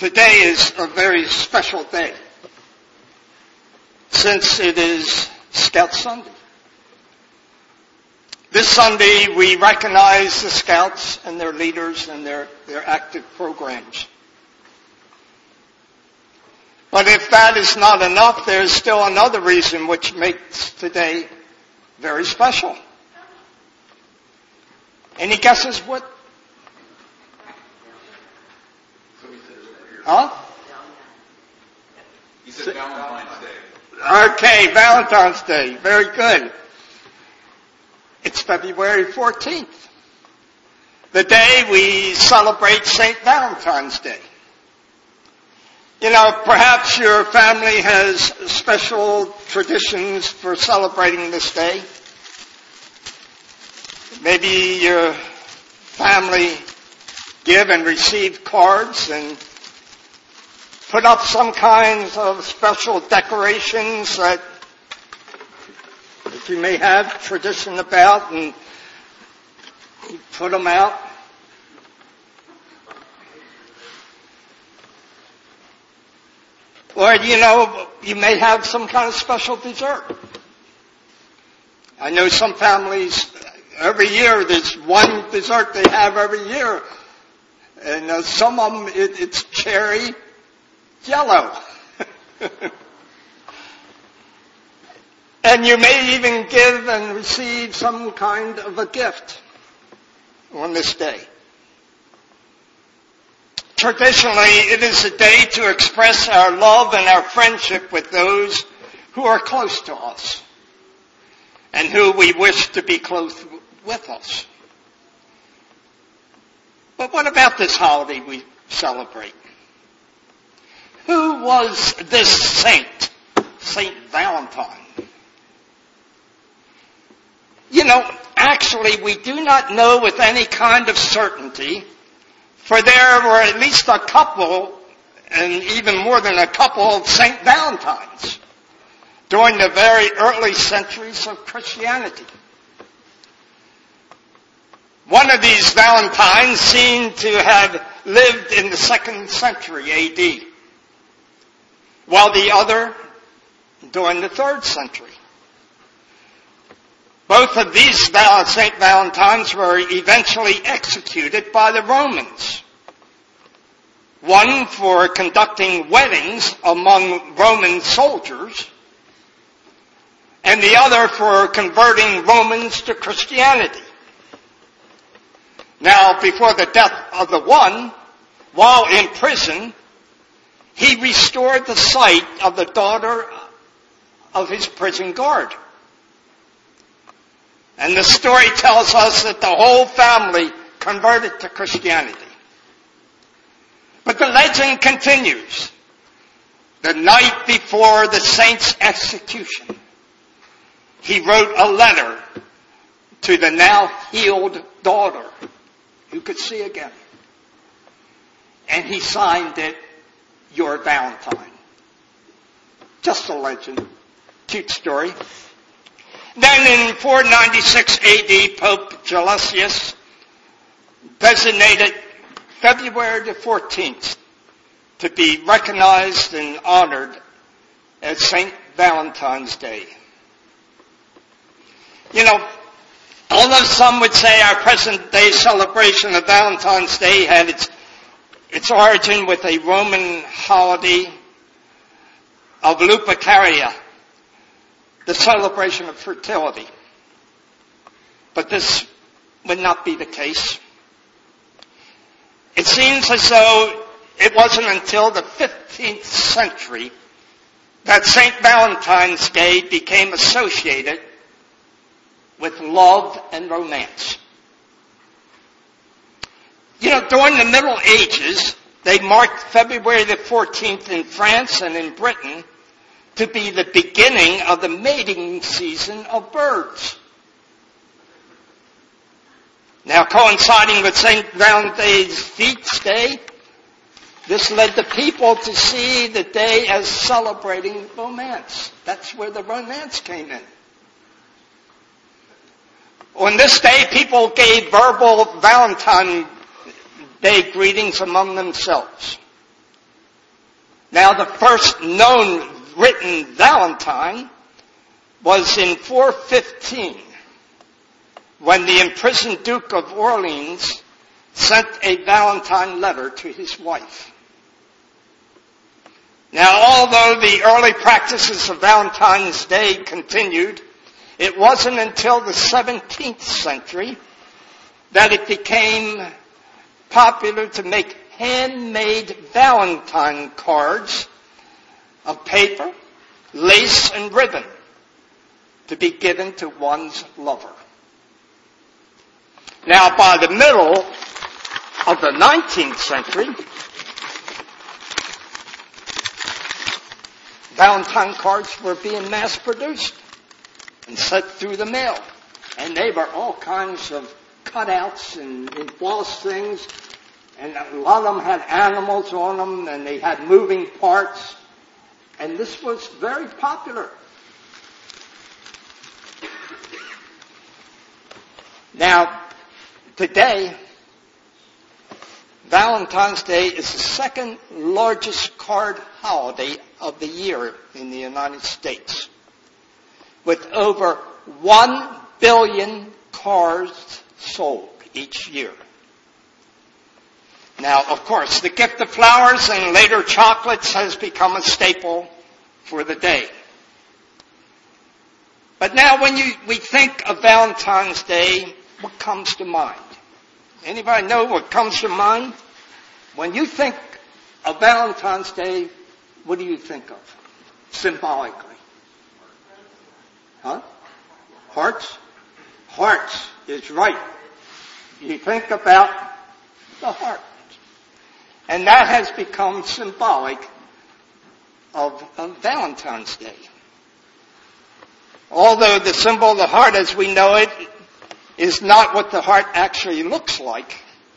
Today is a very special day, since it is Scout Sunday. This Sunday, we recognize the Scouts and their leaders and their active programs. But if that is not enough, there's still another reason which makes today very special. Any guesses what? Huh? You said Valentine's Day. Okay, Valentine's Day. Very good. It's February 14th, the day we celebrate St. Valentine's Day. You know, perhaps your family has special traditions for celebrating this day. Maybe your family give and receive cards and put up some kinds of special decorations that you may have tradition about, and you put them out. Or, you may have some kind of special dessert. I know some families, every year, there's one dessert they have every year. And some of them, it's cherry jello. And you may even give and receive some kind of a gift on this day. Traditionally, it is a day to express our love and our friendship with those who are close to us and who we wish to be close with us. But what about this holiday we celebrate? Who was this saint, Saint Valentine? Actually, we do not know with any kind of certainty, for there were at least a couple, and even more than a couple, of St. Valentines during the very early centuries of Christianity. One of these Valentines seemed to have lived in the 2nd century A.D., while the other during the 3rd century. Both of these St. Valentines were eventually executed by the Romans. One for conducting weddings among Roman soldiers, and the other for converting Romans to Christianity. Now, before the death of the one, while in prison, he restored the sight of the daughter of his prison guard. And the story tells us that the whole family converted to Christianity. But the legend continues. The night before the saint's execution, he wrote a letter to the now healed daughter who could see again. And he signed it, Your Valentine. Just a legend. Cute story. Then in 496 AD, Pope Gelasius designated February the 14th to be recognized and honored as St. Valentine's Day. Although some would say our present day celebration of Valentine's Day had its origin with a Roman holiday of Lupercalia, the celebration of fertility. But this would not be the case. It seems as though it wasn't until the 15th century that St. Valentine's Day became associated with love and romance. During the Middle Ages, they marked February the 14th in France and in Britain to be the beginning of the mating season of birds. Now, coinciding with St. Valentine's feast day, this led the people to see the day as celebrating romance. That's where the romance came in. On this day, people gave verbal Valentine's Day greetings among themselves. Now, the first known written Valentine was in 415, when the imprisoned Duke of Orleans sent a Valentine letter to his wife. Now, although the early practices of Valentine's Day continued, it wasn't until the 17th century that it became popular to make handmade Valentine cards of paper, lace, and ribbon to be given to one's lover. Now, by the middle of the 19th century, Valentine cards were being mass-produced and sent through the mail. And they were all kinds of cutouts and embossed things. And a lot of them had animals on them, and they had moving parts. And this was very popular. Now, today, Valentine's Day is the second largest card holiday of the year in the United States, with over 1 billion cards sold each year. Now, of course, the gift of flowers and later chocolates has become a staple for the day. But now when we think of Valentine's Day, what comes to mind? Anybody know what comes to mind? When you think of Valentine's Day, what do you think of? Symbolically. Huh? Hearts? Hearts is right. You think about the heart. And that has become symbolic of Valentine's Day. Although the symbol of the heart as we know it is not what the heart actually looks like.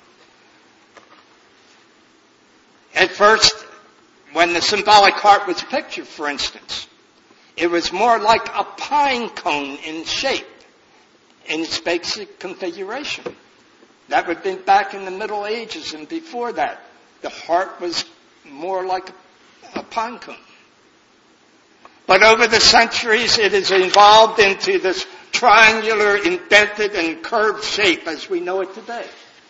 At first, when the symbolic heart was pictured, for instance, it was more like a pine cone in shape, in its basic configuration. That would have been back in the Middle Ages and before that. The heart was more like a pine cone. But over the centuries, it has evolved into this triangular, indented, and curved shape as we know it today.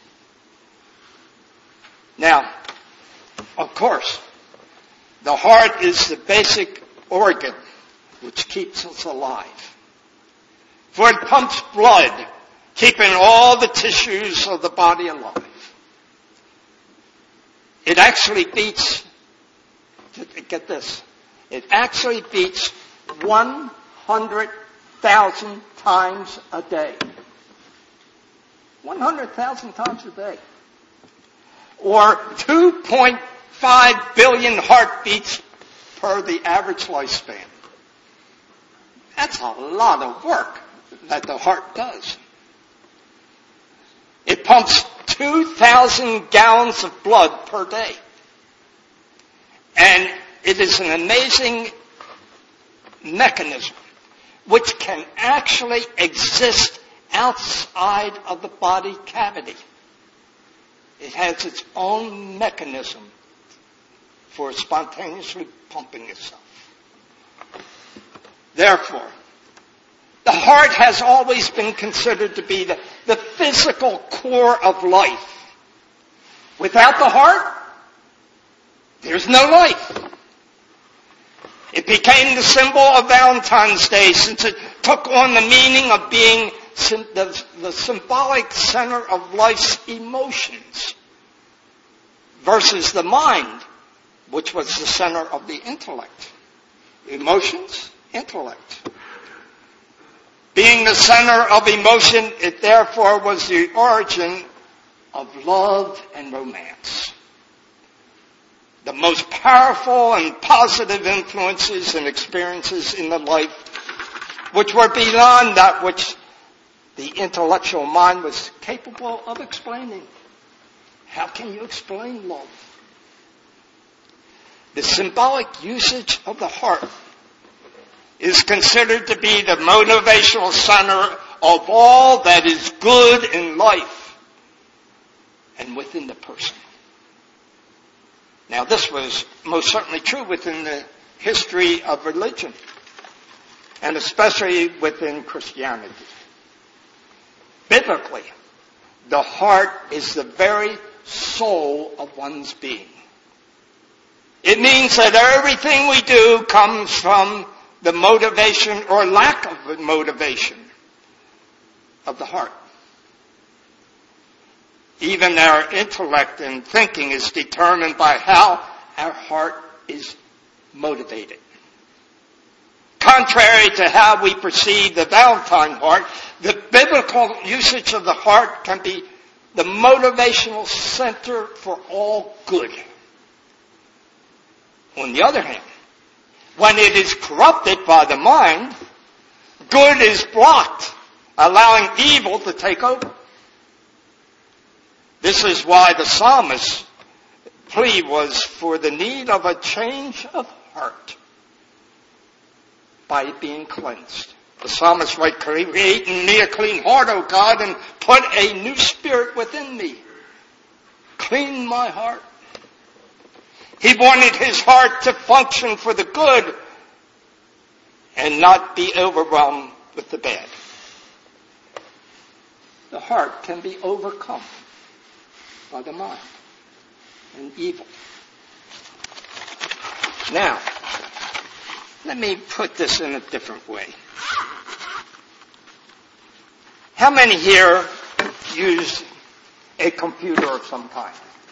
Now, of course, the heart is the basic organ which keeps us alive. For it pumps blood, keeping all the tissues of the body alive. It actually beats, get this, it actually beats 100,000 times a day. 100,000 times a day. Or 2.5 billion heartbeats per the average lifespan. That's a lot of work that the heart does. It pumps 2,000 gallons of blood per day. And it is an amazing mechanism which can actually exist outside of the body cavity. It has its own mechanism for spontaneously pumping itself. Therefore, the heart has always been considered to be the physical core of life. Without the heart, there's no life. It became the symbol of Valentine's Day since it took on the meaning of being the symbolic center of life's emotions versus the mind, which was the center of the intellect. Emotions, intellect. Being the center of emotion, it therefore was the origin of love and romance. The most powerful and positive influences and experiences in the life, which were beyond that which the intellectual mind was capable of explaining. How can you explain love? The symbolic usage of the heart is considered to be the motivational center of all that is good in life and within the person. Now, this was most certainly true within the history of religion, and especially within Christianity. Biblically, the heart is the very soul of one's being. It means that everything we do comes from the motivation or lack of motivation of the heart. Even our intellect and thinking is determined by how our heart is motivated. Contrary to how we perceive the Valentine heart, the biblical usage of the heart can be the motivational center for all good. On the other hand, when it is corrupted by the mind, good is blocked, allowing evil to take over. This is why the psalmist's plea was for the need of a change of heart by being cleansed. The psalmist writes, "Create in me a clean heart, O God, and put a new spirit within me. Clean my heart." He wanted his heart to function for the good and not be overwhelmed with the bad. The heart can be overcome by the mind and evil. Now, let me put this in a different way. How many here use a computer of some kind?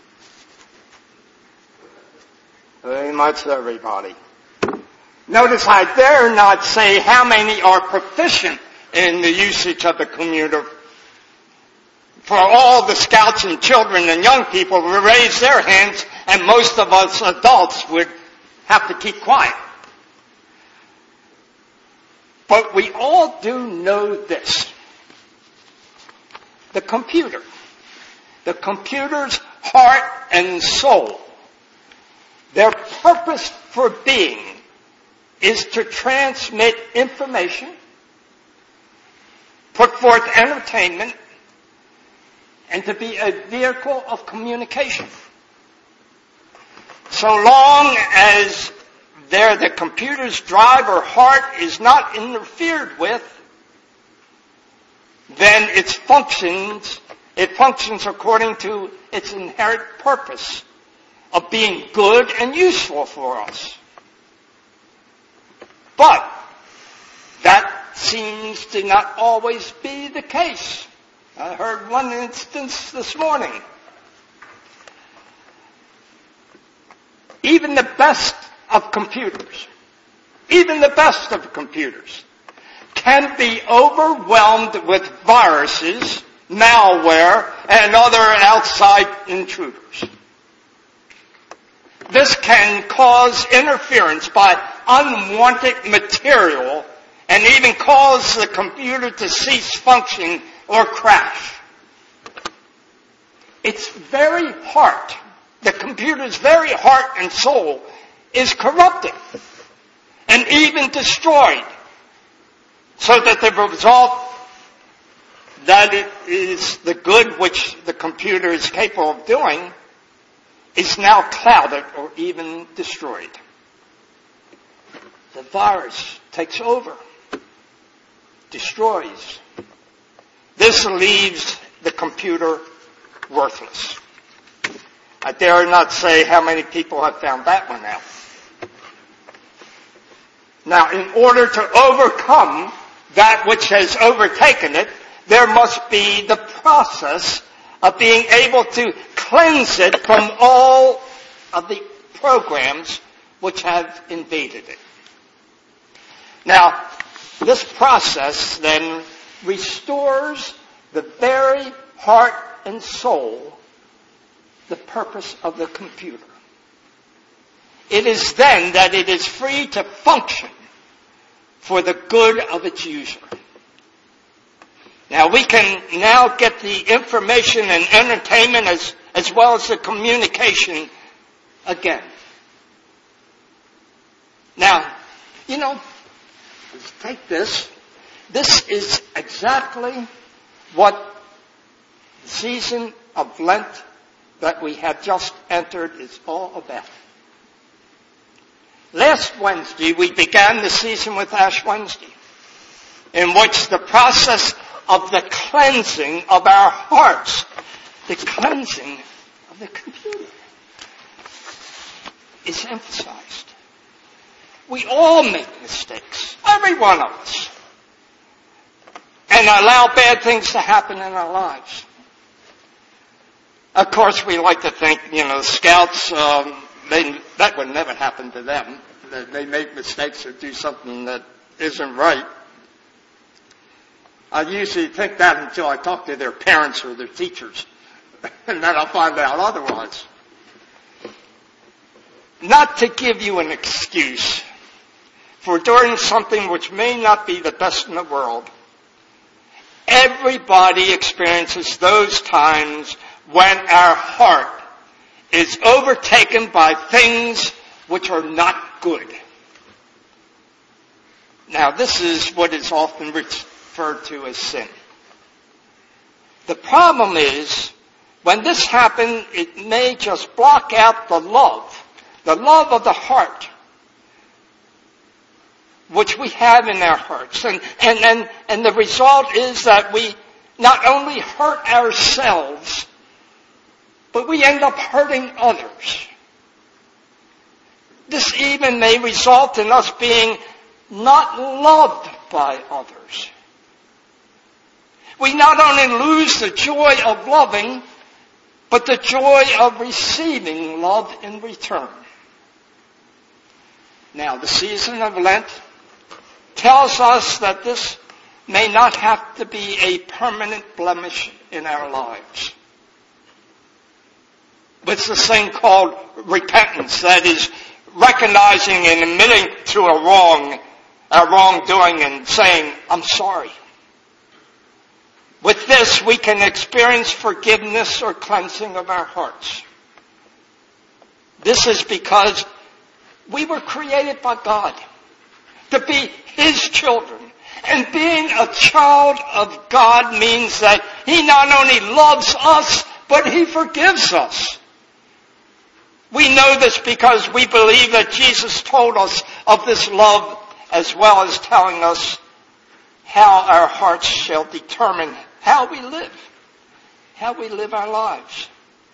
Very much everybody. Notice I dare not say how many are proficient in the usage of the computer. For all the scouts and children and young people would raise their hands, and most of us adults would have to keep quiet. But we all do know this. The computer's heart and soul, their purpose for being is to transmit information, put forth entertainment, and to be a vehicle of communication. So long as the computer's drive or heart is not interfered with, then it functions according to its inherent purpose of being good and useful for us. But that seems to not always be the case. I heard one instance this morning. Even the best of computers can be overwhelmed with viruses, malware, and other outside intruders. This can cause interference by unwanted material and even cause the computer to cease functioning or crash. Its very heart, the computer's very heart and soul, is corrupted and even destroyed, so that the result that it is the good which the computer is capable of doing is now clouded or even destroyed. The virus takes over, destroys. This leaves the computer worthless. I dare not say how many people have found that one out. Now, in order to overcome that which has overtaken it, there must be the process of being able to cleanse it from all of the programs which have invaded it. Now, this process then restores the very heart and soul, the purpose of the computer. It is then that it is free to function for the good of its user. Now, we can now get the information and entertainment as well as the communication again. Now, let's take this. This is exactly what the season of Lent that we have just entered is all about. Last Wednesday, we began the season with Ash Wednesday, in which the process of the cleansing of our hearts, the cleansing of the computer, is emphasized. We all make mistakes, every one of us, and allow bad things to happen in our lives. Of course, we like to think, scouts, that would never happen to them. They make mistakes or do something that isn't right. I usually think that until I talk to their parents or their teachers, and then I'll find out otherwise. Not to give you an excuse for doing something which may not be the best in the world. Everybody experiences those times when our heart is overtaken by things which are not good. Now, this is what is often referred to as sin. The problem is, when this happens, it may just block out the love of the heart, which we have in our hearts. And the result is that we not only hurt ourselves, but we end up hurting others. This even may result in us being not loved by others. We not only lose the joy of loving, but the joy of receiving love in return. Now, the season of Lent tells us that this may not have to be a permanent blemish in our lives. It's this thing called repentance, that is, recognizing and admitting to our wrongdoing and saying, I'm sorry. With this, we can experience forgiveness or cleansing of our hearts. This is because we were created by God to be His children. And being a child of God means that He not only loves us, but He forgives us. We know this because we believe that Jesus told us of this love, as well as telling us how our hearts shall determine how we live our lives.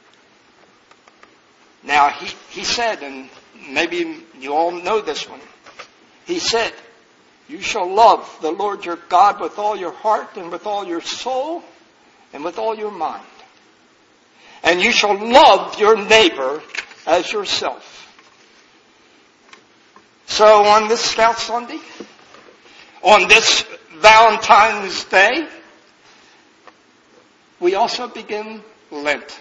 Now, he said, and maybe you all know this one, He said, you shall love the Lord your God with all your heart and with all your soul and with all your mind. And you shall love your neighbor as yourself. So on this Scout Sunday, on this Valentine's Day, we also begin Lent.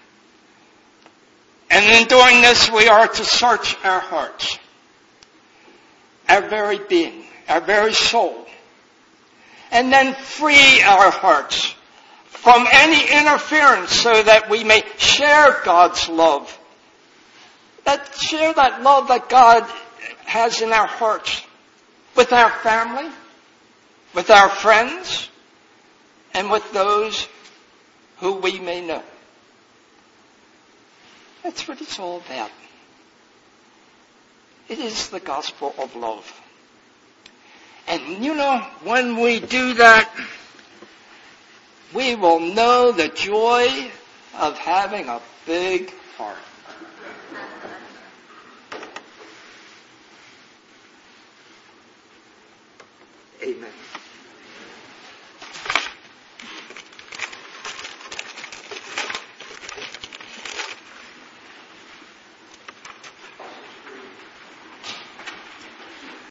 And in doing this, we are to search our hearts, our very being, our very soul, and then free our hearts from any interference so that we may share God's love. Share that love that God has in our hearts with our family, with our friends, and with those who we may know. That's what it's all about. It is the gospel of love. And when we do that, we will know the joy of having a big heart. Amen.